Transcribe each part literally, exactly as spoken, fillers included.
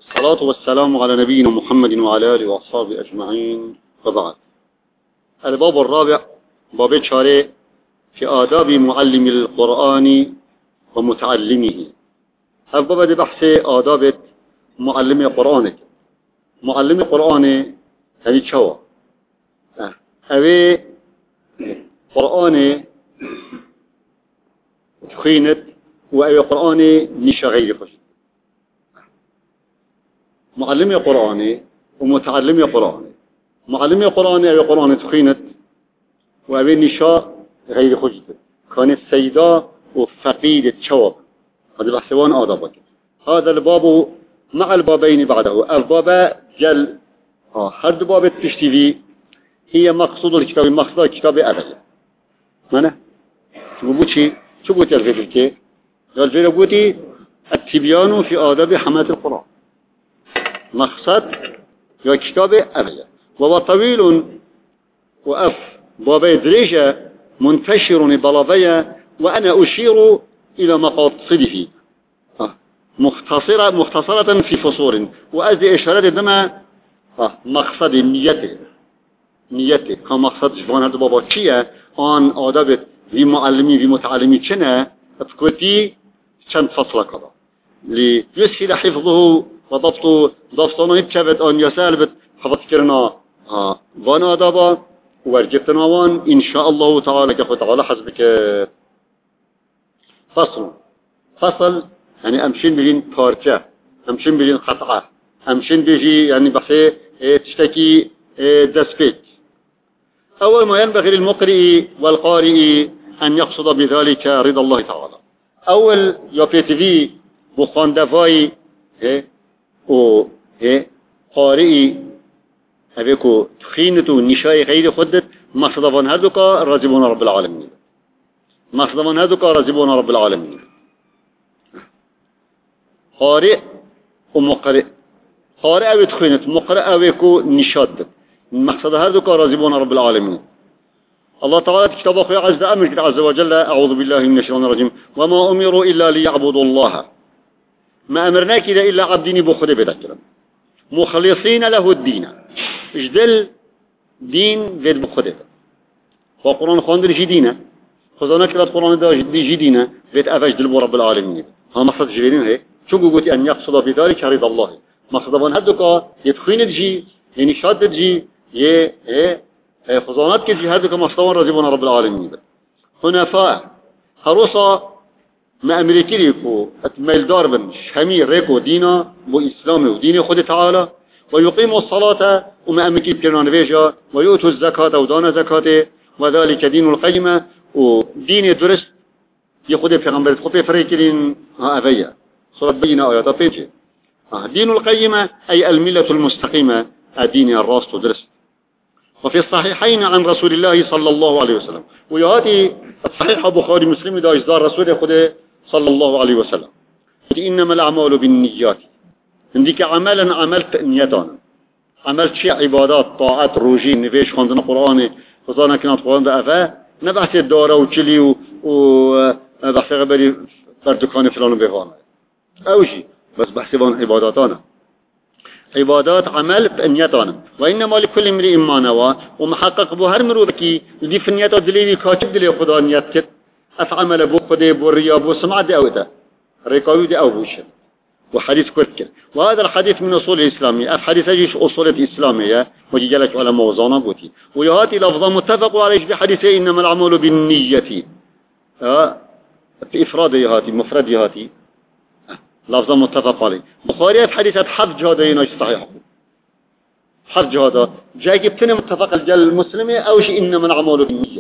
الصلاة والسلام على نبينا محمد وعلى آله وأصحابه أجمعين، وبعد. الباب الرابع باب شارع في آداب معلم القرآن ومتعلمه. الباب ده بحث آداب معلم القرآن. معلم القرآن يعني شو أبي قرآن خينت وأبي قرآن نش غير خش. معلم القرآن ومتعلم القرآن. معلم القرآن أبي قرآن تخينت وأبي نشاء غير خجت. كان السيدة وفقيد الشواب. هذا بحثوان آدابك. هذا الباب مع البابين بعده. الباب جل ها هذا باب التشتيفي هي مقصود الكتاب مقصود الكتاب أبدا. مانا؟ شو بقولي؟ شو بقولي الفيديو كي؟ الفيديو بقولي التبيان في آداب حماة القرآن. مقصد يا كتاب أبدا. وهو طويل وأف باب دريجة منتشر بلافيا وأنا أشير إلى مقاصده مختصرة مختصرة في فصول وأزي إشارات دما مقصد نيته نيته كمقصد جوان هذا بابا كيا آن آداب في معلمي في متعلمي كنا أفكرتي كم فصل كذا ليسهل حفظه وضبطه ضبطنا يتشبت أن يسالبت حفظ كرنا وان آدابا ورجبتنا وان إن شاء الله تعالى كفت على حسبك فصل فصل يعني أمشين بجين بارجة أمشين بجين قطعة أمشين بجي يعني بحثي تشتكي دسبيت. أول ما ينبغي للمقرئ والقارئ أن يقصد بذلك رضا الله تعالى. أول يبتدي بخان دفاي و قارئ هذيكو تخينته نشاي غير خدت مصدفان هذوك راجبون رب العالمين مصدفان هذوك راجبون رب العالمين. قارئ ومقرئ قارئ أو تخينت مقرئ أو نشاد مقصد هذوك راجبون رب العالمين. الله تعالى كتاب أخوي عز أمر عز وجل أعوذ بالله من الشيطان الرجيم وما أمروا إلا ليعبدوا الله ما أمرناك إلا عبدني بخذ بذكرا مخلصين له الدين اجدل دين غير بخذ وقرآن خاندر جدينا خذنا كلا القرآن ده جدينا غير أفجدل برب العالمين. ها مقصد جبرين هي شو قلت أن يقصد بذلك رضا الله مقصد من هذوك يدخين الجي يعني شاد الجي يه يه خزانات كذي هذوك مقصد رضينا رب العالمين. حنفاء هروسا ما أمريكي ريكو أتميل داربن شمي ريكو دينا بو إسلامي ودين خد تعالى ويقيموا الصلاة وما أمريكي بكرنا بيجا ويؤتوا الزكاة ودانا زكاة وذلك دين القيمة ودين درست يخد في غنبرة خطي فريكين ها أبيا صورة بينا آيات بيجي دين القيمة أي الملة المستقيمة الدين الراس درست. وفي الصحيحين عن رسول الله صلى الله عليه وسلم ويهاتي الصحيح بخاري مسلم دا إصدار رسول خده صلى الله عليه وسلم إنما الأعمال بالنيات عندك عملا عملت نيتانا عملت شيء عبادات طاعات روجي نفيش خاندنا قرآن خزانا كانت قرآن دا أفا نبحث الدارة وشلي وبحث غبري بردكان فلان بفانا أو شيء بس بحثبان عباداتانا عبادات عمل بنيتانا وإنما لكل امرئ ما نوى ومحقق بهر مروبكي دي في نيته دليل كاتب دليل خدا نيتك أفعمل بو خدا بو ريا بو سمع دي أو ده ريكاوي دي أو بوش وحديث كرتك. وهذا الحديث من أصول الإسلامية أف حديث أجيش أصول الإسلامية وجي جلك على موزانا بوتي ويهاتي لفظا متفق عليه بحديثه إنما العمل بالنية ها في إفراد يهاتي مفرد يهاتي لفظا متفق عليه. بخاري في حديثة حفظ هذا يناش صحيح حفظ هذا جاي جبتنا متفق الجل المسلمة أو شيء إنما العمل بالنية.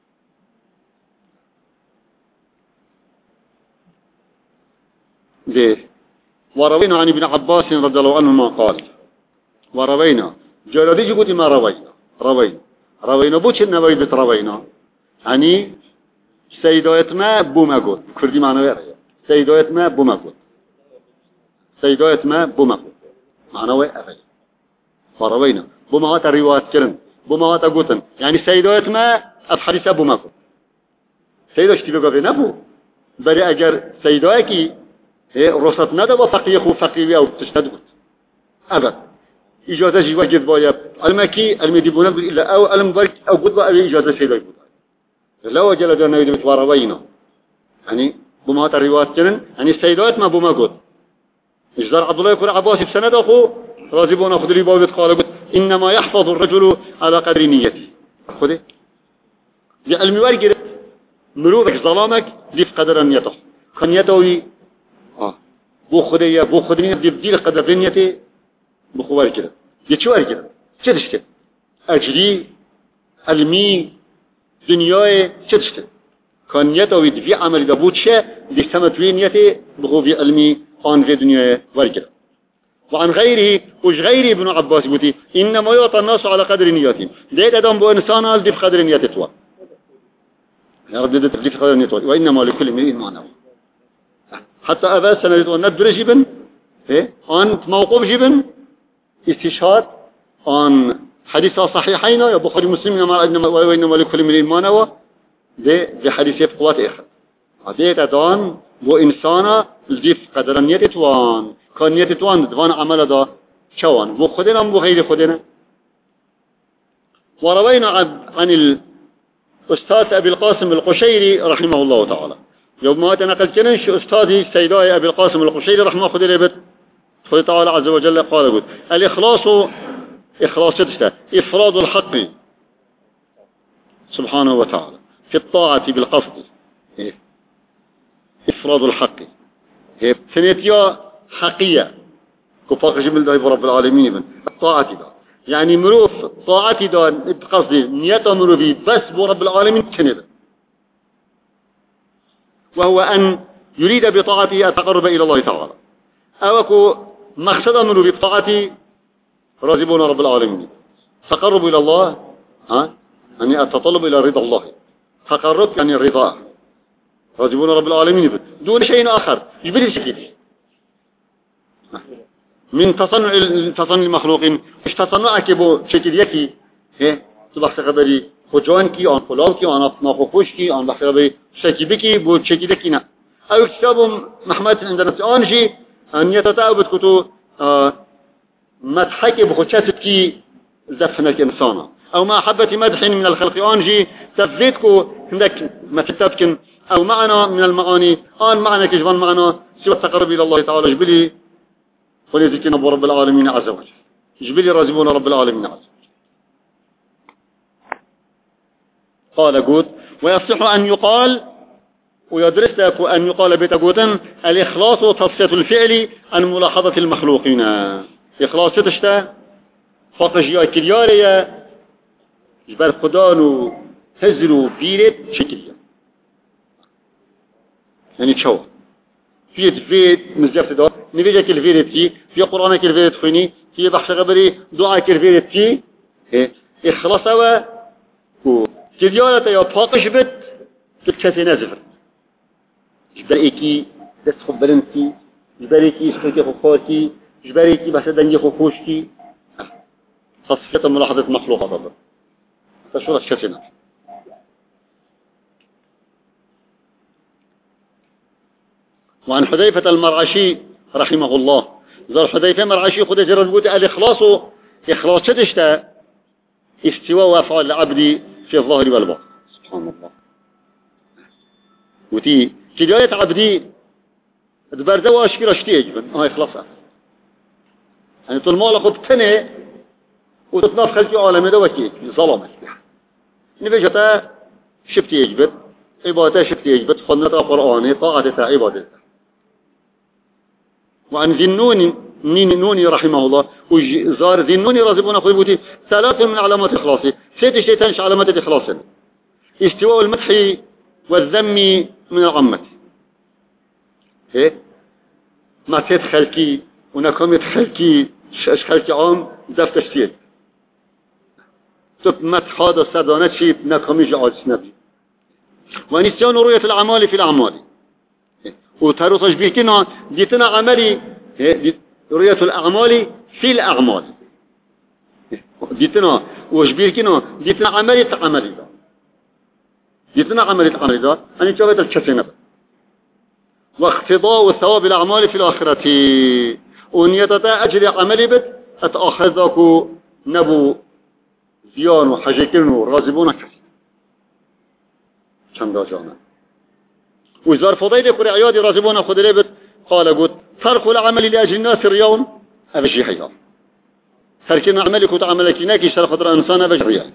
ليه وروينا عن ابن عباس رضي الله عنهما قال وروينا جلدي جقوت ما روينا روينا روينا بوش النويدة روينا يعني سيدايت ما بوما قد كردي معنا غير سيدايت ما بوما قد سيدايت ما بوما قد معنا وين أفعل وروينا بوما هات الروايات كرن بوما هات قوتن يعني سيدايت ما أفحريسة بوما قد سيدا اشتبه قد نبو بري أجر سيدايكي رصد نده و فقیه خو فقیه او تشتد بود أبد إجازة جوا جد بايا المكي المديبون إلا أو المبارك أو قد بقى إجازة سيدا يقول لا وجل دون يدم تواربينا يعني بما الروايات جنن يعني السيدات ما بما قد إجزار عبد الله يقول عباس بسند أخو رازبون أخذ لي بابت قال إنما يحفظ الرجل على قدر نيته خذي بعلم ورقة مروبك ظلامك دي في قدر نيته كان نيته آه بو خدية بو خدية دي بدي قدر نيته بخوار كده يتشوار كده شدشته أجري علمي دنياي شدشته كان نيته ويدفع عمل دبوتشه دي سمتوين نيته بخو في علمي آن في دنياي ورقة وعن غيره وش غيره ابن عباس بوتي إنما يعطى الناس على قدر نياتهم ديت أدام بو إنسان هل دي بقدر نياته يا رب دي بقدر نياته وإنما لكل امرئ ما نوى حتى أبا سنة ندر جبن إيه أنت موقوف جبن استشهاد عن حديث صحيحين يا بخاري مسلم وإنما لكل امرئ ما نوى ده ده حديث بقوات إخر ديت أدام بو إنسان دي بقدر نياته وان كان نيته توان دوان عمل دا شوان بو خدنا بو غير خدنا وروينا عن الأستاذ أبي القاسم القشيري رحمه الله تعالى يوم ما تنقل كنش أستاذي سيداي أبي القاسم القشيري رحمه خذ لي بت خذ تعالى عز وجل قال قلت الإخلاص إخلاص تشته إفراد الحق سبحانه وتعالى في الطاعة بالقصد إفراد الحق ثنيتيا حقية كفاق جمل ده رب العالمين من طاعتي ده يعني مروف طاعتي ده بقصدي نيته مروفي بس برب العالمين كنده وهو أن يريد بطاعته التقرب إلى الله تعالى أوكو مقصد مروفي بطاعتي راضبون رب العالمين تقرب إلى الله ها يعني التطلب إلى رضا الله تقرب يعني الرضا راضبون رب العالمين دون شيء آخر يبدي الشكل من تصنع تصنع المخلوقين مش تصنع كبو شكل يكي ايه تبحث خبري خجوان كي آن فلان كي آن ناخوش كي آن بحث خبري شكل بكي بو شكل يكي نا أو كتاب محمد عندنا آنجي أن يتتعبد كتو آه مدحك بخشاتك كي زفنك إنسانا أو ما حبة مدح من الخلق آنجي تفزيدكو عندك ما تتبكن أو معنى من المعاني آن معنى كجبان معنى سوى التقرب إلى الله تعالى جبلي ولذكرنا برب العالمين عز وجل جبلي رازبون رب العالمين عز وجل قال قد ويصح أن يقال ويدرس لك أن يقال بتقوتا الإخلاص تصفية الفعل عن ملاحظة المخلوقين إخلاص تشتا فقجيا كرياريا جبال قدانو هزلو بيرت شكليا يعني تشوه فيت فيت مزجفت دار نبيجك الفيرت تي في قرآنك الفيرت خيني في بحث غبري دعاك الفيرت تي إخلاص و كريارة يا باقش بت كتشاتي نازفر جباليكي دست خبرنتي جباليكي سكوتي خفارتي جباليكي بحث دنجي خفوشتي تصفية ملاحظة مخلوقات الله فشو رشكتي نازفر وعن حذيفة المرعشي رحمه الله زار حذيفة مرعشي خد جرى البوت الإخلاص إخلاص تشتا استواء وأفعال العبد في الظاهر والباطن سبحان الله وتي كداية عبدي دبرده واشكي رشتي يجبن هاي إخلاصها يعني طول ما لقد تنه وتتناف خلقي عالمي دوكي ظلمت نبيجتا شبتي يجبن عبادة شبتي يجبن خلنة قرآني طاعة عبادة وعن ذنون نوني رحمه الله وزار ذنوني رازبون قيبوتي ثلاث من علامات إخلاصي ست شيء علامات إخلاص استواء المدح والذم من العامة ايه ما تدخلكي ونكم يدخلكي خلقي عام دفت تشتيت تب مدح هذا سردانات شيء نكم يجعل سنبي ونسيان رؤية الأعمال في الأعمال وتارو تشبيه كنا ديتنا عملي رؤية الأعمال في الأعمال ديتنا وشبيه كنا ديتنا عملي تعملي دا ديتنا عملي تعملي دا أنا جاوبت الكسنة واختضاء ثواب الأعمال في الآخرة ونيتتا أجري عملي بد اتأخذكو نبو زيان وحجكين ورازبونك چند جانا وزار فضيل قري عيادي رازبونا خد ليبت قال قلت ترك العمل لأجل الناس اليوم أبجي حيار تركنا عملك وتعملك هناك يشترى خطر إنسان أبجي ريال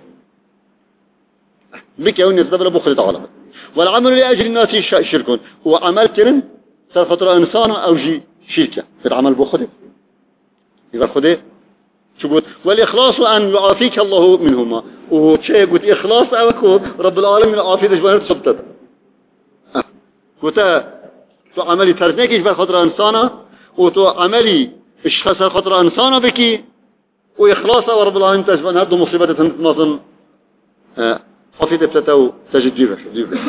بك يوني تدبر بخل تعالى والعمل لأجل الناس شركون هو عمل كرن صار خطر إنسان أو جي شركة في العمل بخل إذا خده شو قلت والإخلاص أن يعافيك الله منهما وهو شيء قلت إخلاص أوكو رب العالمين يعافي دجبانه تصبتت قلت تو عملي تركناكيش بر خطر إنسانا وتو عملي اشخاص خطر إنسانا بكي وإخلاص ورب العالمين تجبان هردو مصيبة تنظم عافي دبتتو تجد جيبه جيبه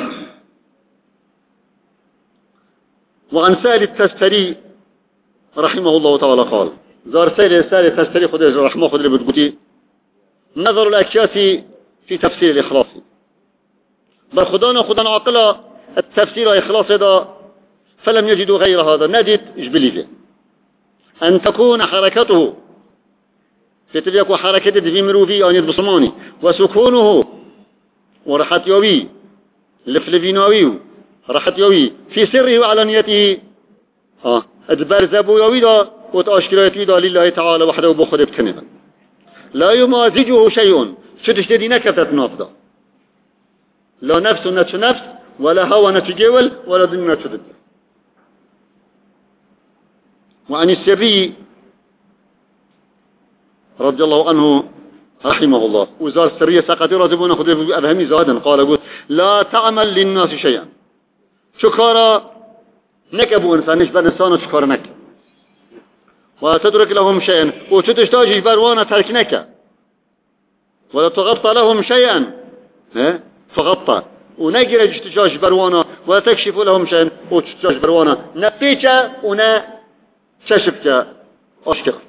وعن سائل التستري رحمه الله تعالى قال زار سائل سائل التستري خد رحمه خد اللي بتقولي نظر الأكياس في تفسير الإخلاص بل خدانا خدانا عقلا التفسير إخلاص هذا فلم يجدوا غير هذا نجد إجبليه أن تكون حركته فتلك حركته في مروفي أن يدبصماني وسكونه ورحت يوي لفلفينوي رحت يوي في سره وعلانيته آه أدبر زبو يوي دا وتأشكراته دا لله تعالى وحده بخده بكنبا لا يمازجه شيء ستشتدي نكتت نافذة لا نفس نفس نفس ولا هوى نتجول ولا دين نتجد وعن السري رضي الله عنه رحمه الله وزار السرية ساقتي رازبون خذ أفهمي زادا قال قلت لا تعمل للناس شيئا شكارا نكبوا إنسان نشبه إنسان شكارا نك وتترك لهم شيئا وتتشتاج بروانا تركنك ولا تغطى لهم شيئا فغطى ونجر تشتاج بروانا ولا تكشف لهم شيئا وتشتاج بروانا نفيك ونا كشفك أشكرت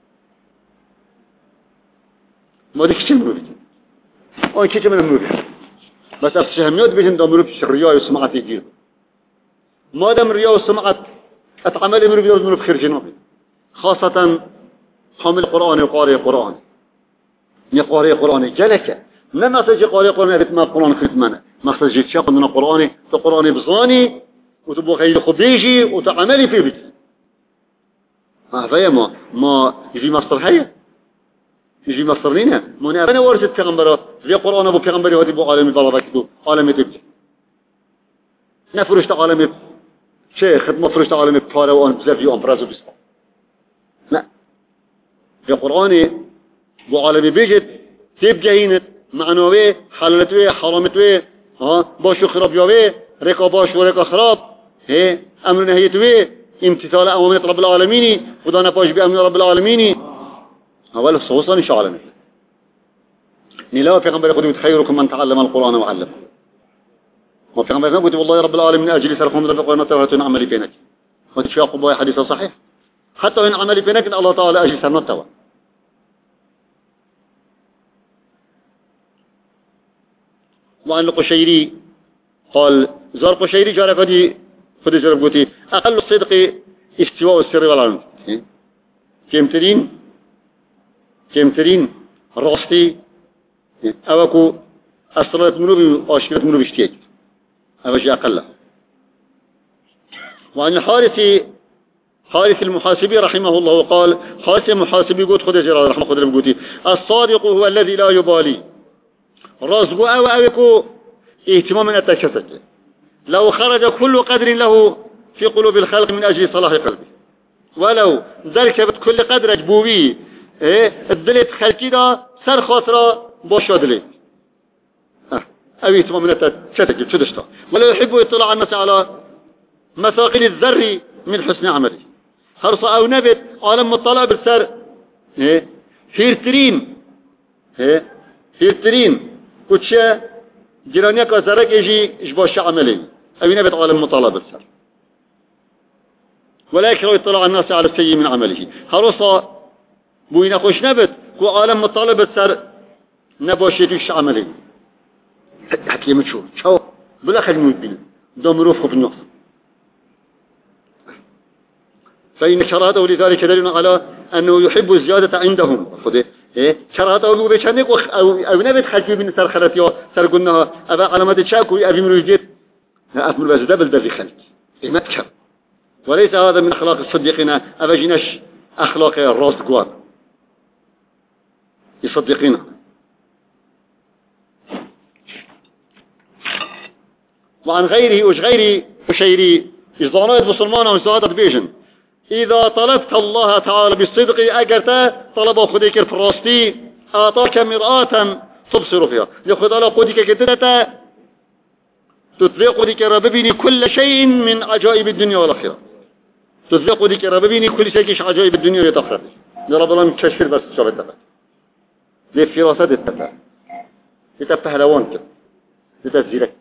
ما ديك شيء مروي أو كي كمان مروي بس أفسهميات بيجن دمروا في الرياء وسمعت يجيب ما دام الرياء وسمعت أتعمل مروي دمروا بخير جنابي خاصة حامل القرآن وقارئ القرآن يقارئ القرآن جلك لما تجي قارئ القرآن رتم القرآن ختمنا ما تجي تشاق من القرآن القرآن بزاني وتبغى خير خبيجي وتعملي في بيت ما فيا ما ما يجي مصر حية يجي مصر لينا ما أنا ورثت پیغمبرات في القرآن أبو پیغمبري هذي بو عالم بابا كتو عالم تبجي نفرشت عالم شيخ خدمة فرشت عالم بفارة وأن بزاف يوم برازو بسبا لا في القرآن بو عالم بيجت تبجينت معنوي حللتوي حرامتوي ها باشو خراب يوي رقا باش ورقا خراب هي أمر نهيتوي امتثال أوامر رب العالمين ودانا باش بأمر رب العالمين أولا الصوصة نشاء عالمي نلاوة في غنبري قدمت خيركم من تعلم القرآن وعلم وفي غنبري قلت والله رب العالمين أجلي سرخون رب القرآن وتوهتون عملي بينك وتشاق الله حديثة صحيح حتى وإن عملي بينك إن الله تعالى أجلي سرنا التوى وعن القشيري قال زار قشيري جارة قدي خذ جرب قلتي أقل الصدق استواء السر والعلم كمترين كمترين راستي أوكو أسرة منوبي وأشكرة منوبي اشتياج أوجه أقل وعن الحارث حارث المحاسبي رحمه الله قال حارث المحاسبي قلت خذ جرب رحمه خذ قلتي الصادق هو الذي لا يبالي رزق أو أوكو اهتمام التكسك لو خرج كل قدر له في قلوب الخلق من أجل صلاح قلبه ولو ذلك كل قدر أجبوبي إيه الدليت خلقي دا سر خاطرة باشا دليت أه. أو اهتمام من التكسك شدشتا ولا يحب يطلع الناس على مثاقل الذر من حسن عمله هرصة أو نبت عالم مطلع بالسر إيه هيرترين إيه هيرترين كتشا جيرانيك وزرك يجي إجباش عملي أو نبت عالم مطالب السر ولكن لو يطلع الناس على السيء من عمله هرصة بوين خوش نبت كو عالم مطالب السر نباش يدوش عملي حتى يمتشو شو بلا خل مبين دمروف في النص فإن كراهته لذلك دليل على أنه يحب الزيادة عندهم خده إيه كراهته بو بيشانك أو أو نبت حكي من سر خلتيا سر قلنا أبا علامات شاك وأبي من يجيب أفمل بس دبل دبل خلت إيه ما تكر وليس هذا من أخلاق الصديقين أبا جناش أخلاق الراس قوار يصدقينه وعن غيره وش غيري وشيري إصدانات مسلمان وإصدانات بيجن إذا طلبت الله تعالى بالصدق أجرت طلب خديك الفراستي أعطاك مرآة تبصر فيها يأخذ على قدك كتلة تطلق قدك رببني كل شيء من عجائب الدنيا والآخرة تطلق قدك رببني كل شيء عجائب الدنيا والآخرة لرب الله مكشفر بس شاب التفت للفراسات التفت لتفهلوانك لتفزيرك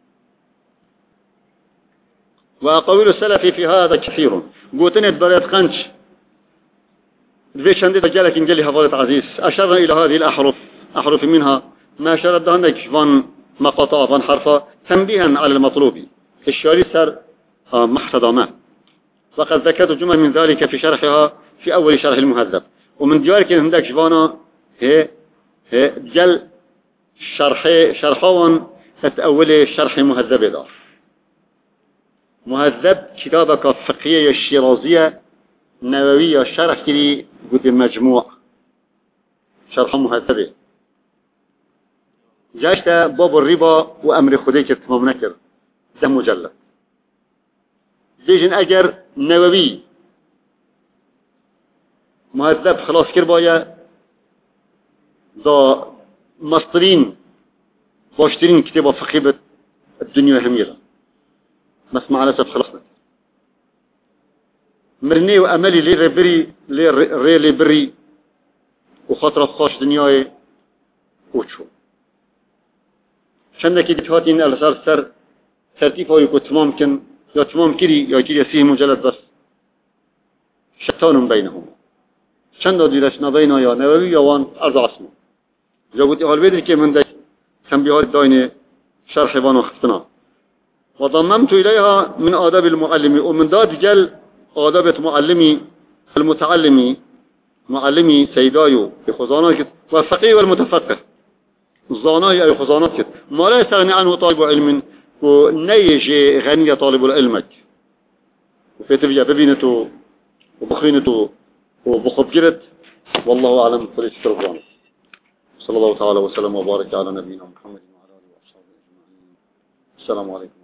وأقوال السلف في هذا كثير قوتني ببريات قنش دفيش عندي رجالك انجلي حفاظة عزيز أشرنا إلى هذه الأحرف أحرف منها ما شردها عندك فان مقاطع فان حرفة تنبيها على المطلوب الشاري سر محصد ما وقد ذكرت جمل من ذلك في شرحها في أول شرح المهذب ومن ديارك عندك فانا هي هي جل شرح شرحوان تتأولي شرح مهذب دار مهذب كتابك فقهية الشيرازية نووية شرح كلي قد المجموع شرح مهذبة جاشت باب الربا وأمر خديك تمام نكر ده مجلد بيجن أجر نووي مهذب خلاص كربايا دا مصدرين باشترين كتابة فقهية الدنيا هميرة بس مع الأسف خلصنا مرني وأملي لي ربري لي ري لي بري وخاطر خاش دنياي وشو شنك بتهاتين الأسر سر ترتيب هو يكون تمام كن يا تمام كري يا كري يسيه مجلد بس شتان بينهم شن ديرشنا بينه يا نووي يا وان أرض عصمه جابوتي هالبيت كي من ده كان بيهار داينه شرح بانو خفتنا وضممت إليها من آداب المعلم ومن ذات جل آداب معلمي المتعلمي معلمي سيدايو بخزانات والفقيه والمتفقه الزاناي أي خزانات ما لا يستغني عنه طالب علم ونيجي غنية طالب العلم وفي تبجع ببينته وبخينته وبخبجرت والله أعلم فليس تربان صلى الله تعالى وسلم وبارك على نبينا محمد وعلى آله وصحبه أجمعين السلام عليكم